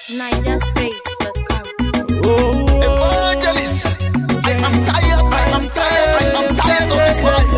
NigerPraise.com. Evangelist, I am tired of this life.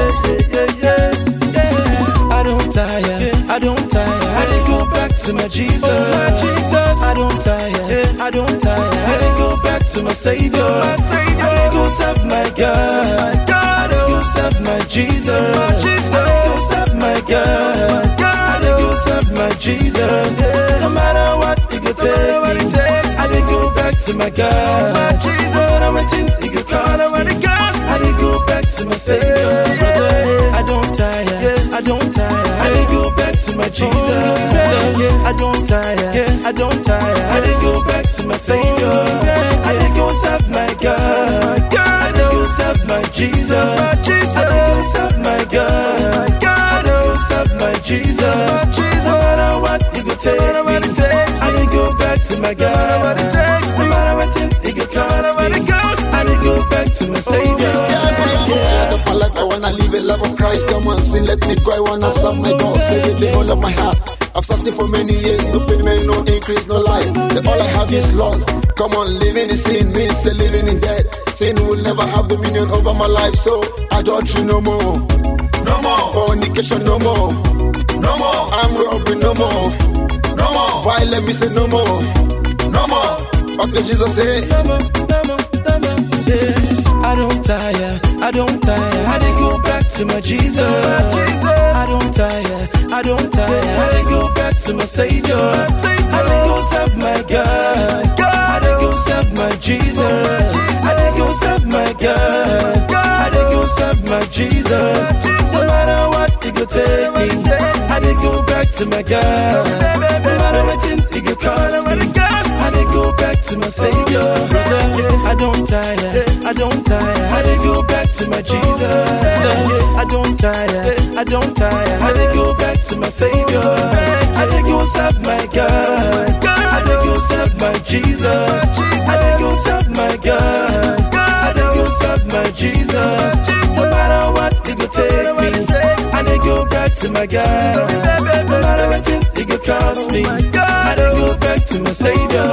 I don't tire. I dey go back to my Jesus. I don't tire. I dey go back to my Savior. I dey go serve my God. I dey go serve my Jesus. I dey go serve my God. I dey go serve my Jesus. No matter what it go take me, I dey go back to my God. No matter what it go cost me, I dey go back to my Savior. I don't tire. I dey go back to my Jesus. I don't tire. I dey go back to my Savior. I dey go serve my God. I dey go serve my Jesus. I dey go serve my God. I dey go serve my Jesus. No matter what it go take me, I dey go back to my God. No matter what it go cost me, I dey go back to my Savior. My life, I wanna live a life of Christ. Come on, sin, let me go. I wanna serve my God. Say it the whole of my heart. I've searched for many years, no payment, no increase, no life. Say all I have is lost. Come on, living in sin means say living in debt. Sin will never have dominion over my life, so adultery no more, no more. Fornication no more, no more. I'm robbery no more, no more. Violence me say no more, no more. What did Jesus say? I don't tire. I dey go back to my Jesus. I don't tire. I dey go back to my Savior. I dey go serve my God. I dey go serve my Jesus. I dey go serve my God. I dey go serve my Jesus. No matter what it go take me, I dey go back to my God. No matter what it go cost me, I dey go back to my Savior. I don't tire. I dey go back to my Jesus. I don't tire. I dey go back to my Savior. I dey go serve my God. I dey go serve my Jesus. I dey go serve my God. I dey go serve my Jesus. No matter what it go take me, I dey go back to my God. No matter what it go cost me, I dey go back to my Savior.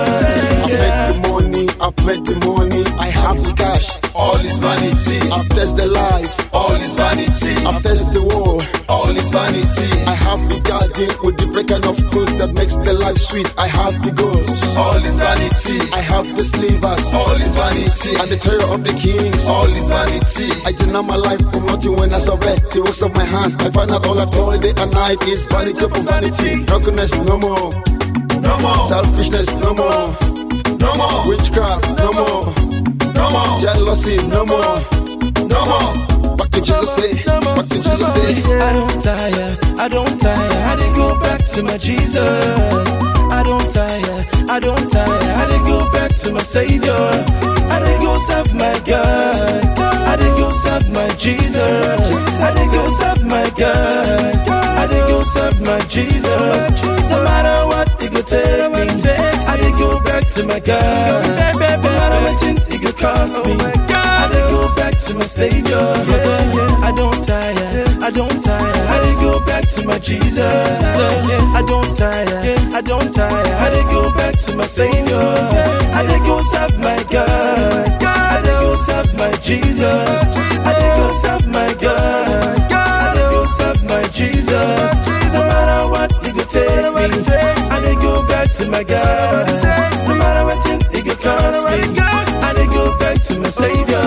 I've made the money, I have the cash. All is vanity. I've tested the life. All is vanity. I've tested the world. All is vanity. I have the garden with the kind of fruit that makes the life sweet. I have the ghost. All is vanity. I have the slivers. All is vanity. And the terror of the kings. All is vanity. I deny my life from nothing when I survey the works of my hands. I find out all I've toiled day and night is vanity upon vanity. Drunkenness no more. No more. Selfishness no more. No more. Witchcraft, no more. No more. Jealousy, no more. No more. What did Jesus say? What did Jesus say? I don't tire. I dey go back to my Jesus. I don't tire. I dey go back to my Savior. I dey go serve my God. I dey go serve my Jesus. I dey go serve my God. I dey go serve my Jesus. No matter what it go take me, I dey go back to my God. No matter what it go cost me, I dey go back to my Savior. I don't tire. I dey go back to my Jesus. I don't tire. I dey go back to my Savior. I dey go serve my God. I dey go serve my Jesus. I dey go serve my God. I dey go serve my Jesus. No matter what it go take me, I dey go back to my God. No matter what it go cost me, I dey go back to my Savior.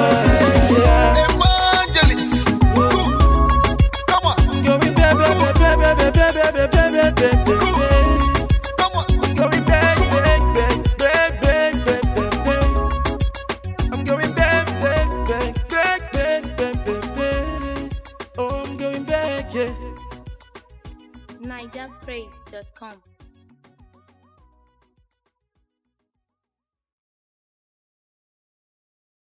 Evangelist, come on, Going back. come on. Going back. I'm going back. Oh, I'm going back, yeah. NigerPraise.com.